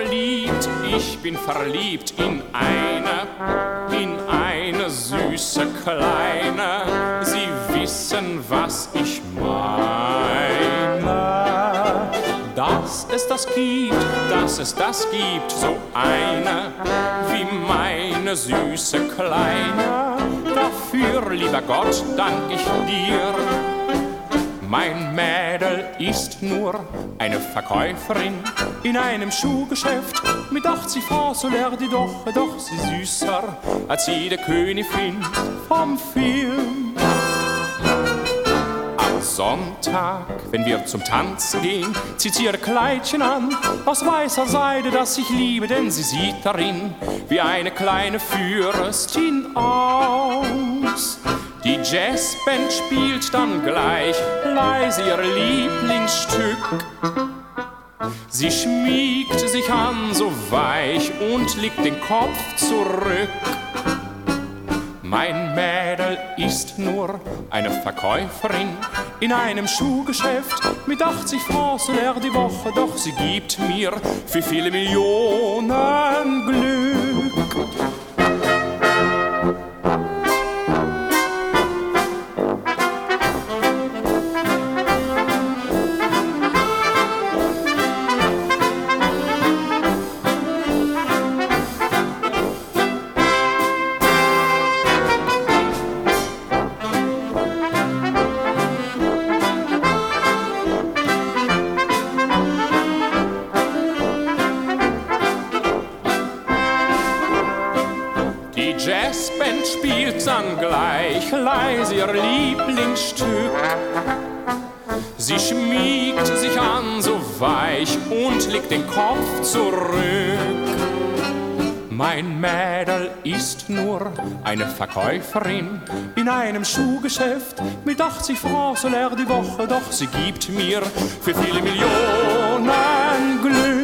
ich bin verliebt in eine süße Kleine. Sie wissen, was ich meine. Dass es das gibt, so eine wie meine süße Kleine. Dafür, lieber Gott, dank ich dir. Mein Mädel ist nur eine Verkäuferin in einem Schuhgeschäft. Mit 80 Francs soll die doch sie süßer als jede Königin vom Film. Am Sonntag, wenn wir zum Tanzen gehen, zieht sie ihr Kleidchen an aus weißer Seide, das ich liebe, denn sie sieht darin wie eine kleine Fürstin aus. Die Jazzband spielt dann gleich leise ihr Lieblingsstück. Sie schmiegt sich an so weich und legt den Kopf zurück. Mein Mädel ist nur eine Verkäuferin in einem Schuhgeschäft. Mit 80 Francs die Woche, doch sie gibt mir für viele Millionen Glück. Die Jazzband spielt dann gleich leise ihr Lieblingsstück. Sie schmiegt sich an so weich und legt den Kopf zurück. Mein Mädel ist nur eine Verkäuferin in einem Schuhgeschäft. Mit 80 Francs die Woche, doch sie gibt mir für viele Millionen Glück.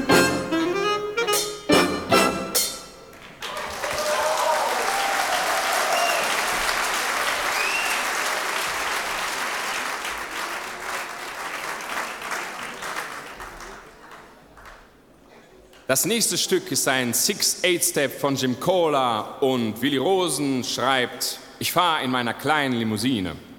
Das nächste Stück ist ein 6/8-Step von Jim Cola und Willi Rosen schreibt: Ich fahre in meiner kleinen Limousine.